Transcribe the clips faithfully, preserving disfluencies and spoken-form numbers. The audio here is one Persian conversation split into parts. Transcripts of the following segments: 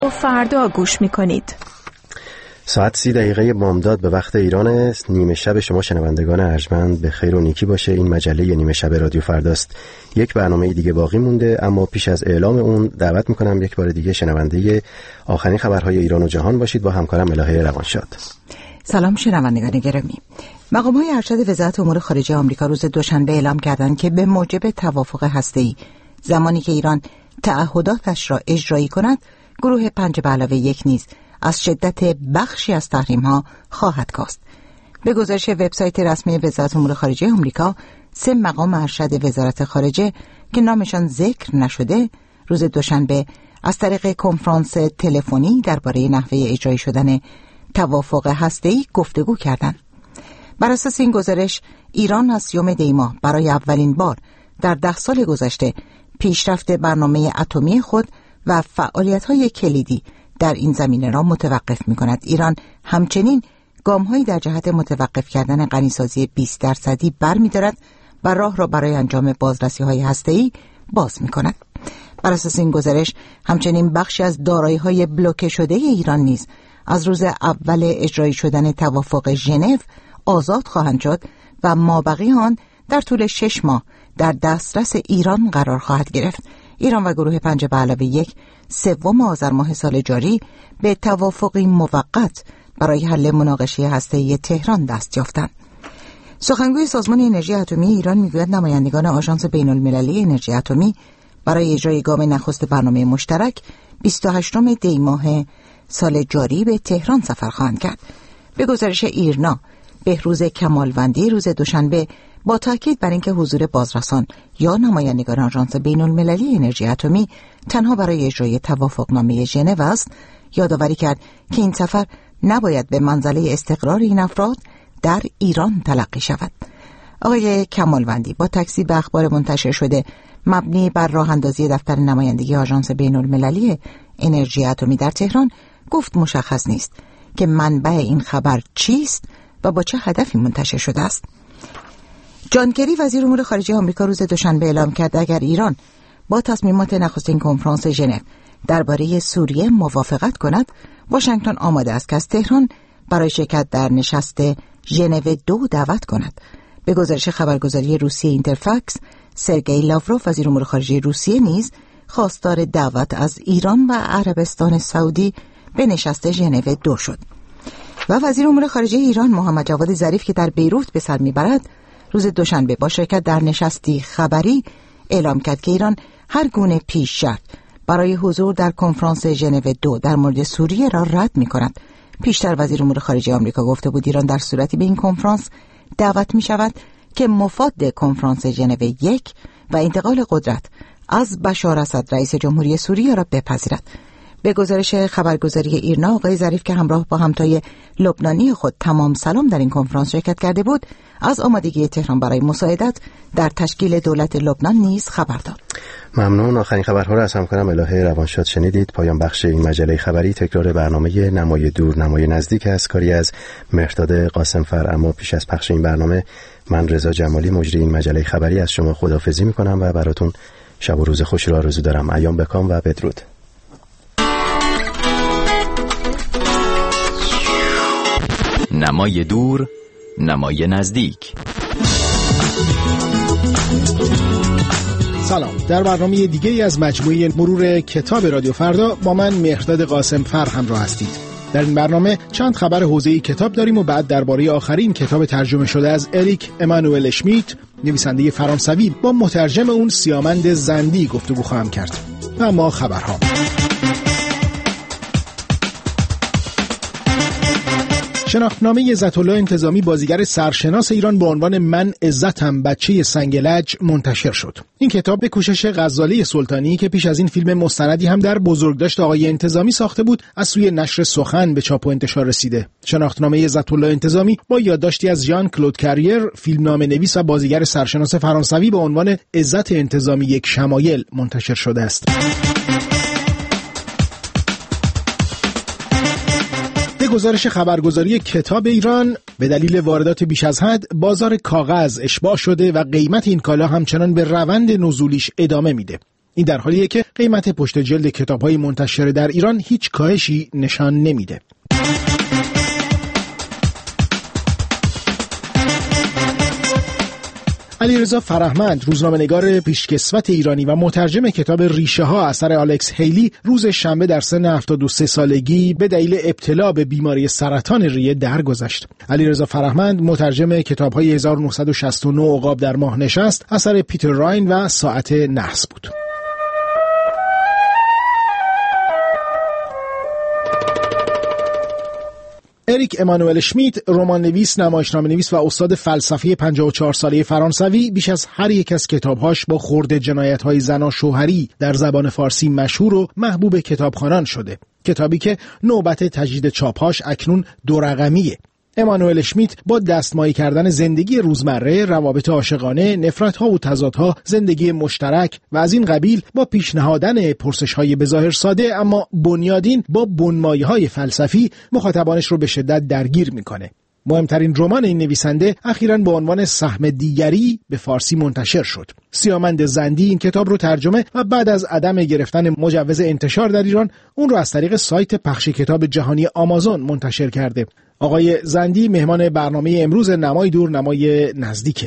و فردا گوش میکنید. ساعت سی دقیقه بامداد به وقت ایران است. نیمه شب شما شنوندگان ارجمند به خیر و نیکی باشه. این مجله نیمه شب رادیو فرداست. یک برنامه دیگه باقی مونده، اما پیش از اعلام اون دعوت میکنم یک بار دیگه شنونده آخرین خبرهای ایران و جهان باشید با همکارم الهه روانشاد. سلام شنوندگان گرامی. مقام‌های ارشد وزارت امور خارجه آمریکا روز دوشنبه اعلام کردند که به موجب توافق هسته‌ای زمانی که ایران تعهداتش را اجرایی کند، گروه پنج به علاوه یک نیز از شدت بخشی از تحریم‌ها خواهد کاست. به گزارش وبسایت رسمی وزارت امور خارجه آمریکا، سه مقام ارشد وزارت خارجه که نامشان ذکر نشده، روز دوشنبه از طریق کنفرانس تلفنی درباره نحوه اجرایی شدن توافق هسته‌ای گفتگو کردند. بر اساس این گزارش، ایران از سیوم دی ماه برای اولین بار در ده سال گذشته پیشرفت برنامه اتمی خود و فعالیت‌های کلیدی در این زمینه را متوقف می‌کند. ایران همچنین گام‌هایی در جهت متوقف کردن غنیسازی بیست درصدی برمی‌دارد و راه را برای انجام بازرسی‌های هسته‌ای باز می‌کند. بر اساس این گزارش، همچنین بخشی از دارایی‌های بلوکه شده ایران نیز از روز اول اجرایی شدن توافق ژنو آزاد خواهند شد و مابقی آن در طول شش ماه در دسترس ایران قرار خواهد گرفت. ایران و گروه پنج به علاوه یک سوم آذر ماه سال جاری به توافقی موقت برای حل مناقشه هسته‌ای تهران دست یافتند. سخنگوی سازمان انرژی اتمی ایران میگوید نمایندگان آژانس بین‌المللی انرژی اتمی برای اجرای گام نخست برنامه مشترک بیست و هشتم دی ماه سال جاری به تهران سفر خواهند کرد. به گزارش ایرنا، بهروز کمالوندی روز دوشنبه با تاکید بر اینکه حضور بازرسان یا نمایندگان آژانس بین‌المللی انرژی اتمی تنها برای اجرای توافقنامه ژنو است، یادآوری کرد که این سفر نباید به منزله استقرار این افراد در ایران تلقی شود. آقای کمالوندی با تکذیب به اخبار منتشر شده مبنی بر راه اندازی دفتر نمایندگی آژانس بین‌المللی انرژی اتمی در تهران گفت مشخص نیست که منبع این خبر چیست و با چه هدفی منتشر شده است. جان کری وزیر امور خارجه آمریکا روز دوشنبه اعلام کرد اگر ایران با تصمیمات نخستین کنفرانس ژنو درباره سوریه موافقت کند، واشنگتن آماده است که از تهران برای شرکت در نشست ژنو دو دعوت کند. به گزارش خبرگزاری روسیه اینترفاکس، سرگئی لاوروف وزیر امور خارجه روسیه نیز خواستار دعوت از ایران و عربستان سعودی به نشست ژنو دو شد. و وزیر امور خارجه ایران محمد جواد ظریف که در بیروت به سر میبرد، روز دوشنبه با شرکت در نشستی خبری اعلام کرد که ایران هر گونه پیش شرط برای حضور در کنفرانس ژنو دو در مورد سوریه را رد می‌کند. پیشتر وزیر امور خارجه آمریکا گفته بود ایران در صورتی به این کنفرانس دعوت می‌شود که مفاد کنفرانس ژنو یک و انتقال قدرت از بشار اسد رئیس جمهوری سوریه را بپذیرد. به گزارش خبرگزاری ایرنا، آقای ظریف که همراه با همتای لبنانی خود تمام سلام در این کنفرانس شرکت کرده بود، از آمادگی تهران برای مساعدت در تشکیل دولت لبنان نیز خبر داد. ممنون. آخرین خبرها را از همکارم الهه روانشاد شنیدید. پایان بخش این مجله خبری تکرار برنامه نمای دور نمای نزدیک است، کاری از مهرداد قاسمفر. اما پیش از پخش این برنامه، من رضا جمالی مجری این مجله خبری از شما خداحافظی می‌کنم و براتون شب و روز خوشی را آرزو دارم. ایام بکام و بدرود. نمای دور نمای نزدیک. سلام. در برنامه دیگه از مجموعه مرور کتاب رادیو فردا با من مهرداد قاسمفر همراه هستید. در این برنامه چند خبر حوزه‌ای کتاب داریم و بعد درباره آخرین کتاب ترجمه شده از اریک امانوئل اشمیت، نویسنده فرانسوی، با مترجم اون سیامند زندی گفتگو خواهم کرد. و اما خبرها. شناختنامه عزت‌الله انتظامی، بازیگر سرشناس ایران، با عنوان من عزتم بچه سنگلج منتشر شد. این کتاب به کوشش غزاله سلطانی که پیش از این فیلم مستندی هم در بزرگداشت آقای انتظامی ساخته بود، از سوی نشر سخن به چاپ و انتشار رسیده. شناختنامه عزت‌الله انتظامی با یادداشتی از ژان کلود کریر، فیلمنامه‌نویس و بازیگر سرشناس فرانسوی، با عنوان عزت انتظامی یک شمایل منتشر شده است. گزارش خبرگزاری کتاب ایران، به دلیل واردات بیش از حد بازار کاغذ اشباع شده و قیمت این کالا همچنان به روند نزولیش ادامه میده. این در حالیه که قیمت پشت جلد کتاب‌های منتشر در ایران هیچ کاهشی نشان نمیده. علیرضا فرهمند، روزنامه‌نگار پیشکسوت ایرانی و مترجم کتاب ریشه ها اثر آلکس هیلی، روز شنبه در سن هفتاد و سه سالگی به دلیل ابتلا به بیماری سرطان ریه درگذشت. علیرضا فرهمند مترجم کتاب‌های هزار و نهصد و شصت و نه عقاب در ماه نشست اثر پیتر راین و ساعت نحس بود. اریک امانوئل اشمیت، رمان نویس، نمایشنامه نویس و استاد فلسفی پنجاه و چهار ساله فرانسوی، بیش از هر یک از کتابهاش با خرد جنایت‌های زناشوهری در زبان فارسی مشهور و محبوب کتابخوانان شده. کتابی که نوبت تجدید چاپهاش اکنون دو رقمیه. امانوئل اشمیت با دستمایی کردن زندگی روزمره، روابط عاشقانه، نفرت‌ها و تضادها، زندگی مشترک و از این قبیل با پیشنهادن پرسش‌های بظاهر ساده اما بنیادین با بنمایه‌های فلسفی مخاطبانش رو به شدت درگیر می‌کنه. مهمترین رمان این نویسنده اخیراً به عنوان سهم دیگری به فارسی منتشر شد. سیامند زندی این کتاب رو ترجمه و بعد از عدم گرفتن مجوز انتشار در ایران اون رو از طریق سایت پخش کتاب جهانی آمازون منتشر کرده. آقای زندی مهمان برنامه امروز نمای دور نمای نزدیکه.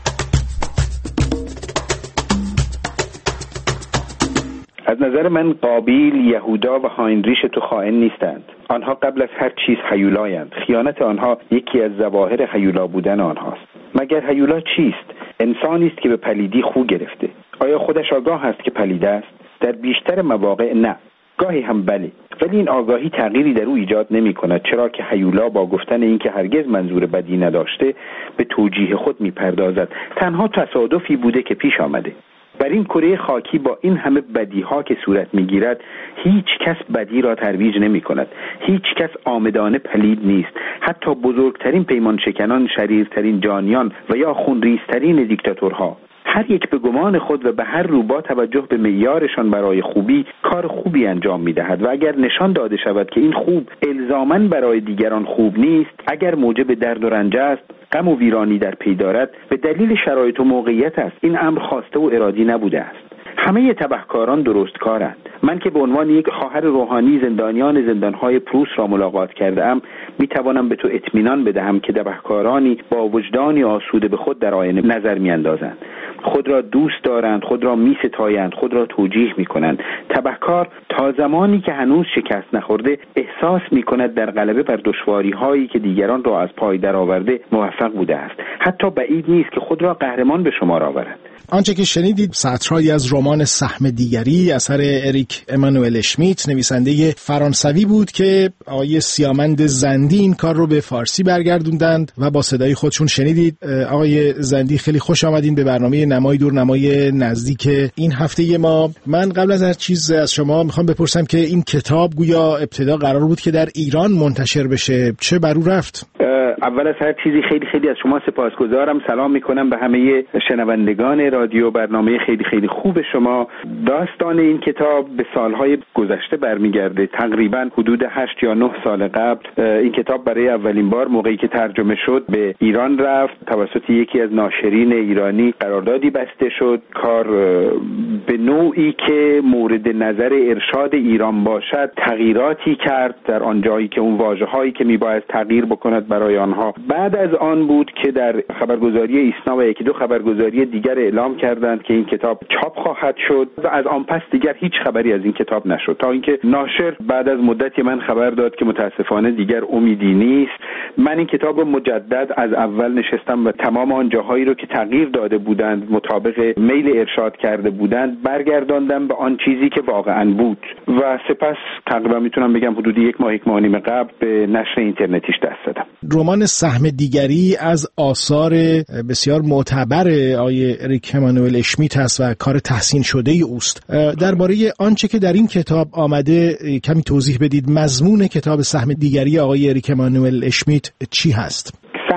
از نظر من قابیل، یهودا و هاینریش تو خائن نیستند. آنها قبل از هر چیز هیولایند. خیانت آنها یکی از ظواهر هیولا بودن آنهاست. مگر هیولا چیست؟ انسانی است که به پلیدی خو گرفته. آیا خودش آگاه است که پلید است؟ در بیشتر مواقع نه. گاهی هم بله، ولی این آگاهی تغییری در او ایجاد نمی کند، چرا که هیولا با گفتن اینکه هرگز منظور بدی نداشته به توجیه خود می پردازد. تنها تصادفی بوده که پیش آمده. بر این کره خاکی با این همه بدیها که صورت می گیرد هیچ کس بدی را ترویج نمی کند. هیچ کس آمدانه پلید نیست. حتی بزرگترین پیمان شکنان، شریرترین جانیان و یا خونریزترین دیکتاتورها، هر یک به گمان خود و به هر رو با توجه به معیارشان برای خوبی کار خوبی انجام می‌دهد و اگر نشان داده شود که این خوب الزاماً برای دیگران خوب نیست، اگر موجب درد و رنج است، غم و ویرانی در پی دارد، به دلیل شرایط و موقعیت است. این امر خواسته و ارادی نبوده است. همه تبهکاران درست کارند. من که به عنوان یک خواهر روحانی زندانیان زندانهای پروس را ملاقات کرده ام، می توانم به تو اطمینان بدهم که تبهکارانی با وجدانی آسوده به خود در آینه نظر می اندازند. خود را دوست دارند، خود را می ستایند، خود را توجیه می کنند. تبهکار تا زمانی که هنوز شکست نخورده احساس می کند در غلبه بر دشواری هایی که دیگران را از پای درآورده موفق بوده است. حتی بعید نیست که خود را قهرمان به شمار آورد. آنچه که شنیدید سطرهایی از رمان سهم دیگری اثر اریک امانوئل اشمیت، نویسنده فرانسوی بود که آقای سیامند زندی این کار رو به فارسی برگردوندند و با صدای خودشون شنیدید. آقای زندی خیلی خوش آمدین به برنامه نمای دور نمای نزدیک این هفته ما. من قبل از هر چیز از شما میخوام بپرسم که این کتاب گویا ابتدا قرار بود که در ایران منتشر بشه، چه بر او رفت؟ اول از هر چیزی خیلی خیلی از شما سپاسگزارم. سلام میکنم به همه شنوندگان رادیو. برنامه خیلی خیلی خوب شما. داستان این کتاب به سالهای گذشته برمیگرده، تقریبا حدود هشت یا نه سال قبل. این کتاب برای اولین بار موقعی که ترجمه شد به ایران رفت، توسط یکی از ناشرین ایرانی قراردادی بسته شد. کار به نوعی که مورد نظر ارشاد ایران باشد تغییراتی کرد در آن جایی که اون واژه‌هایی که میباید تغییر بکند برای آنها. بعد از آن بود که در خبرگزاری ایسنا و یکی دو خبرگزاری دیگر اعلام کردند که این کتاب چاپ خواهد شد و از آن پس دیگر هیچ خبری از این کتاب نشد، تا اینکه ناشر بعد از مدتی من خبر داد که متاسفانه دیگر امیدی نیست. من این کتاب رو مجدد از اول نشستم و تمام آن جاهایی رو که تغییر داده بودند مطابق میل ارشاد کرده بودند برگرداندم به آن چیزی که واقعا بود و سپس تقریبا میتونم بگم حدود یک ماه یک ماه نیم قبل به نشر اینترنتیش دست زدم. رمان سهم دیگری از آثار بسیار معتبر آقای اریک امانوئل اشمیت است و کار تحسین شده ای اوست. درباره آنچه که در این کتاب آمده کمی توضیح بدید. مضمون کتاب سهم دیگری آقای اریک امانوئل اشمیت چی هست؟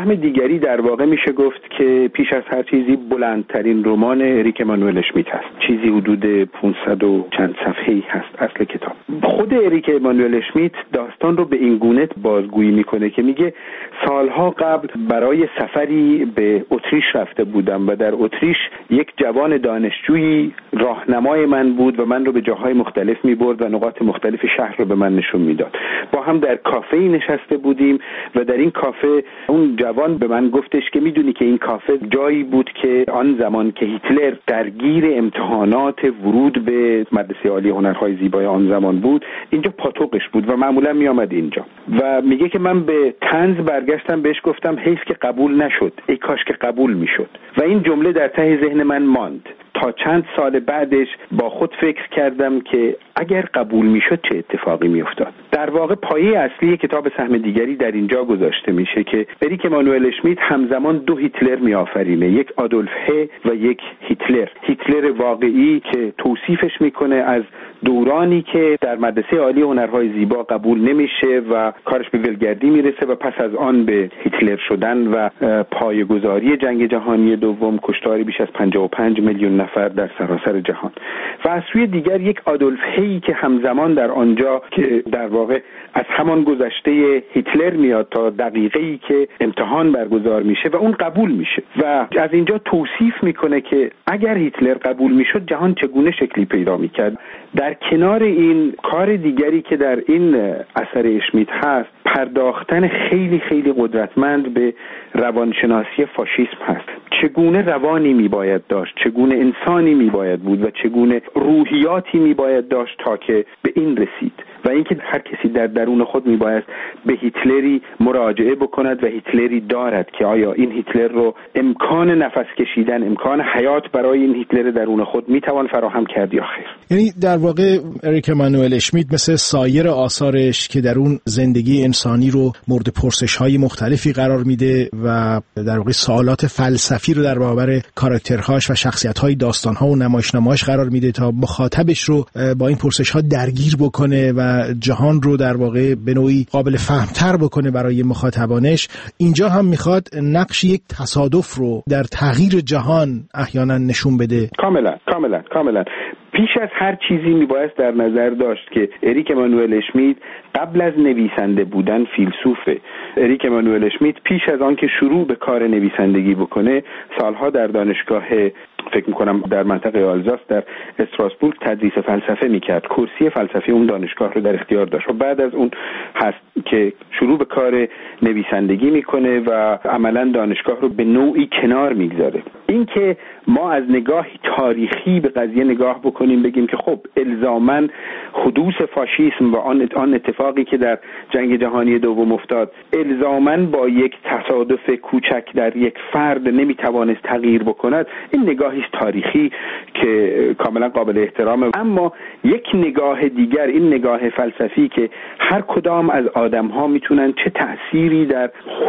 سهم دیگری در واقع میشه گفت که پیش از هر چیزی بلندترین رمان اریک امانوئل اشمیت هست. چیزی حدود پانصد و چند صفحه‌ای هست اصل کتاب. خود اریک امانوئل اشمیت داستان رو به این گونه بازگویی میکنه که میگه سالها قبل برای سفری به اتریش رفته بودم و در اتریش یک جوان دانشجویی راهنمای من بود و من رو به جاهای مختلف میبرد و نقاط مختلف شهر رو به من نشون میداد. با هم در کافه‌ای نشسته بودیم و در این کافه اون جوان به من گفتش که میدونی که این کافه جایی بود که آن زمان که هیتلر درگیر امتحانات ورود به مدرسه عالی هنرهای زیبای آن زمان بود، اینجا پاتوقش بود و معمولا میامد اینجا. و میگه که من به طنز برگشتم بهش گفتم حیف که قبول نشد، ای کاش که قبول میشد. و این جمله در ته ذهن من ماند. تا چند سال بعدش با خود فکر کردم که اگر قبول میشد چه اتفاقی میافتاد. در واقع پایه اصلی کتاب سهم دیگری در اینجا گذاشته میشه که اریک امانوئل اشمیت همزمان دو هیتلر میآفرینه، یک آدولف ه و یک هیتلر. هیتلر واقعی که توصیفش میکنه از دورانی که در مدرسه عالی هنرهای زیبا قبول نمیشه و کارش به ولگردی میرسه و پس از آن به هیتلر شدن و پایه‌گذاری جنگ جهانی دوم، کشتار بیش از پنجاه و پنج میلیون نفر در سراسر جهان. و از سوی دیگر یک آدولف هی که همزمان در آنجا که در واقع از همان گذشته هیتلر میاد تا دقیقه‌ای که امتحان برگزار میشه و اون قبول میشه و از اینجا توصیف میکنه که اگر هیتلر قبول میشد جهان چگونه شکلی پیدا میکرد. در کنار این کار دیگری که در این اثر اشمیت هست، پرداختن خیلی خیلی قدرتمند به روانشناسی فاشیسم هست. چگونه روانی میباید داشت، چگونه انسانی میباید بود و چگونه روحیاتی میباید داشت تا که به این رسید و اینکه هر کسی در درون خود میباید به هیتلری مراجعه بکند و هیتلری دارد که آیا این هیتلر رو امکان نفس کشیدن، امکان حیات برای این هیتلر درون خود میتوان فراهم کرد یا خیر. یعنی در واقع اریک امانوئل اشمیت مثل سایر آثارش که در اون زندگی انسانی رو مورد پرسش‌های مختلفی قرار میده و در واقع سوالات فلسفی رو در برابر کاراکترهاش و شخصیت‌های داستان‌ها و نمایشنامه‌هاش قرار میده تا مخاطبش رو با این پرسش‌ها درگیر بکنه و جهان رو در واقع به نوعی قابل فهمتر بکنه برای مخاطبانش. اینجا هم میخواد نقش یک تصادف رو در تغییر جهان احیانا نشون بده. کاملا کاملا کاملا پیش از هر چیزی میبایست در نظر داشت که اریک امانوئل اشمیت قبل از نویسنده بودن فیلسوفه. اریک امانوئل اشمیت پیش از آن که شروع به کار نویسندگی بکنه سالها در دانشگاه فکر میکنم در منطقه آلزاس در استراسبورگ تدریس فلسفه میکرد. کرسی فلسفی اون دانشگاه رو در اختیار داشت و بعد از اون هست که شروع به کار نویسندگی میکنه و عملا دانشگاه رو به نوعی کنار میگذاره. این که ما از نگاه تاریخی به قضیه نگاه بکنیم بگیم که خب الزاماً حدوث فاشیسم و آن آن اتفاقی که در جنگ جهانی دوم افتاد الزاماً با یک تصادف کوچک در یک فرد نمیتوانست تغییر بکند، این نگاهی است تاریخی که کاملا قابل احترامه. اما یک نگاه دیگر، این نگاه فلسفی که هر کدام از آدم‌ها میتونن چه تأثیری در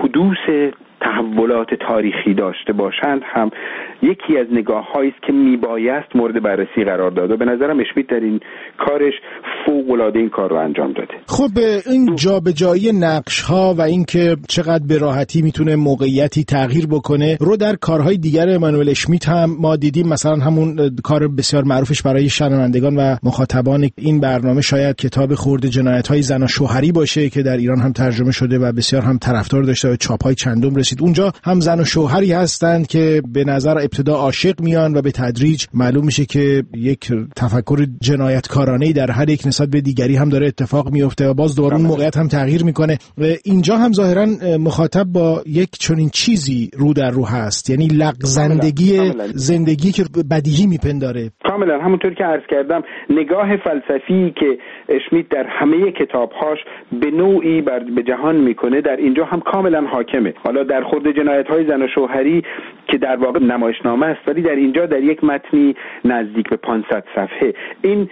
حدوث تحولات تاریخی داشته باشند، هم یکی از نگاه‌هایی است که میبایست مورد بررسی قرار داد و به نظرم اشمیت در این کارش فوق‌العاده این کار رو انجام داده. خب این جابجایی نقش‌ها و اینکه چقدر به راحتی میتونه موقعیتی تغییر بکنه رو در کارهای دیگر امانوئل اشمیت هم ما دیدیم. مثلا همون کار بسیار معروفش برای شنوندگان و مخاطبان این برنامه شاید کتاب خرد جنایت‌های زن و شوهری باشه که در ایران هم ترجمه شده و بسیار هم طرفدار داشته و چاپ‌های چندم رسید. اونجا هم زن و شوهری هستند که به نظر ابتدا عاشق میان و به تدریج معلوم میشه که یک تفکر جنایتکارانه‌ای در هر یک نسبت به دیگری هم داره اتفاق میفته و باز دوباره اون موقعیت هم تغییر میکنه. اینجا هم ظاهرا مخاطب با یک چنین چیزی رو در رو هست، یعنی لغزندگی زندگی که بدیهی میپنداره. کاملا همونطور که عرض کردم نگاه فلسفی که اشمیت در همه کتابهاش به نوعی بر به جهان میکنه در اینجا هم کاملا حاکمه. حالا در خرد جنایت‌های زن و شوهری که در واقع نمایشنامه است ولی در اینجا در یک متنی نزدیک به پانصد صفحه این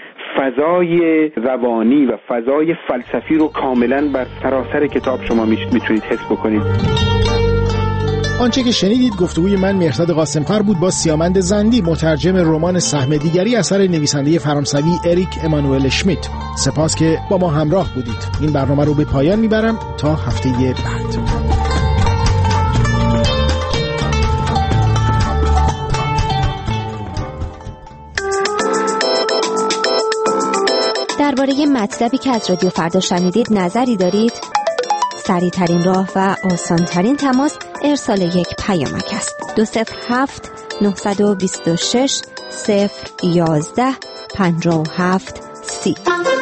فضای روانی و فضای فلسفی رو کاملا بر سراسر کتاب شما میتونید حس بکنید. آنچه که شنیدید گفتگوی من مهرداد قاسمفر بود با سیامند زندی، مترجم رمان سهم دیگری اثر نویسنده فرانسوی اریک امانوئل اشمیت. سپاس که با ما همراه بودید. این برنامه رو به پایان میبرم تا هفته بعد. درباره مطلبی که از رادیو فردا شنیدید نظری دارید؟ سریع ترین راه و آسان ترین تماس ارسال یک پیامک است. دو صفر هفت نه دو شش صفر یازده پنجاه و هفت سی.